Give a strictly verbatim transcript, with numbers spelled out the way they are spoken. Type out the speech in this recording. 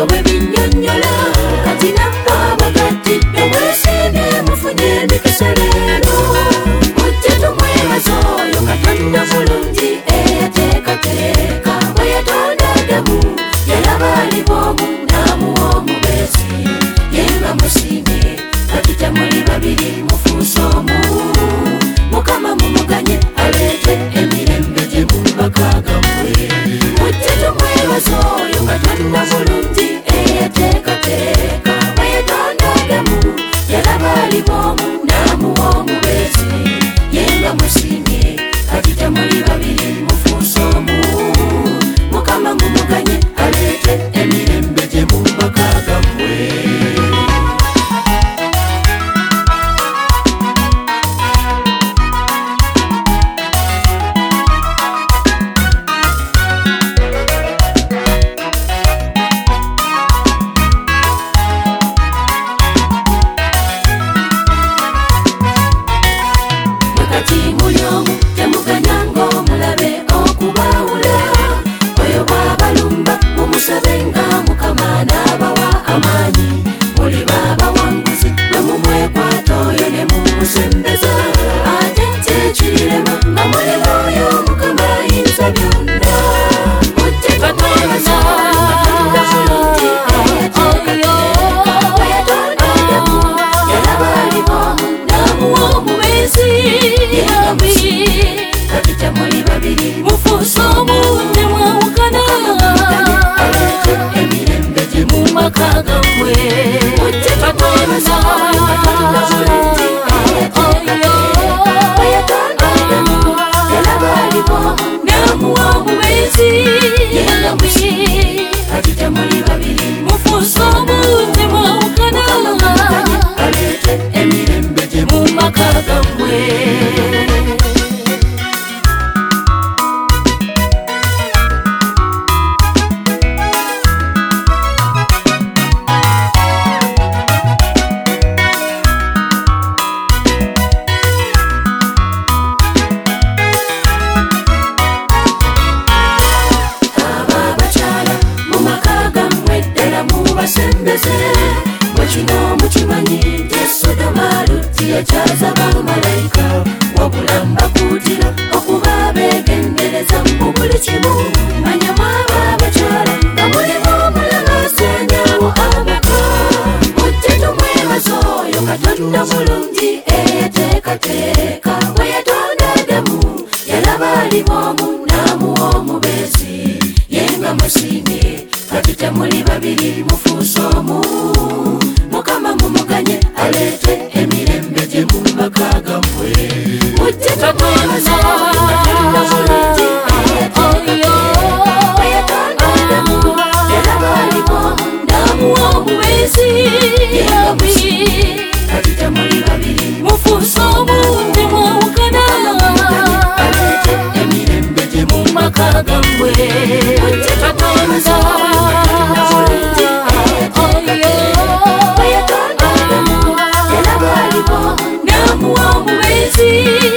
bwe binnyonnyola kati nammwe abagattidde mwesiimye mufunye emikisa leero mujje tumwebaza oyo Katonda mulungi eyateekateeka bwe yatonda Adamu yalaba ali bw'omu n'amuwa omubeezi ye nga musiimye kati temuli babiri mufuuse omu Mukama mumuganye aleete emirembe gye mu maka gammwe mujje tumwebaza oyo Katonda mulungi eyateekateeka bwe yatonda Adamu yalaba ali bw'omu n'amuwa omubeezi ye nga musiimye kati temuli babiri mufuuse omu Mukama mumuganye aleete emirembe gye mu maka gammwe Musabenga Mukama n'abawa amaanyi muli b'abawanguzi bwe mumwekwata oyo ne mumusembeza ate nti ekirema nga muli oyo Mukama ayinza byonna mujje tumwebaza Katonda mulungi eyateekateeka bwe yatonda Adamu yalaba ali bw'omu n'amuwa omubeezi ye nga musiimye kati temuli babiri mufuuse omu ne mwawukana emirembe gye mu maka gammwe mujje tumwebaza Katonda mulungi eyateekateeka bwe yatonda Adamu yalaba ali bw'omu n'amuwa omubeezi ye nga musiimye kati temuli babiri mufuuse omu ne mwawukana aleete emirembe gye mu maka gammwe Mwekino mukimanyi nti Sodoma Lutti yakyaza bamalayika wabula mbakuutira okuba abeegendereza mu buli kimu manya mwaba abakyala nga mulimu omulala asaanyaawo amaka mujje tumwebaza oyo Katonda mulungi eyateekateeka bwe yatonda Adamu yalaba ali bw'omu n'amuwa omubeezi ye nga musiimye kati temuli babiri mufuuse omu Mukama mumuganye aleete emirembe gye mu maka gammwe mujje tumwebaza Katonda mulungi eyateekateeka bwe yatonda Adamu yalaba ali bw'omu n'amuwa omubeezi ye nga musiimye kati temuli babiri mufuuse omu ne mwawukana aleete emirembe gye mu maka gammwe mujje tumwebaza Katonda mulungi eyateekateeka bwe yatonda Adamu yalaba ali bw'omu n'amuwa omubeezi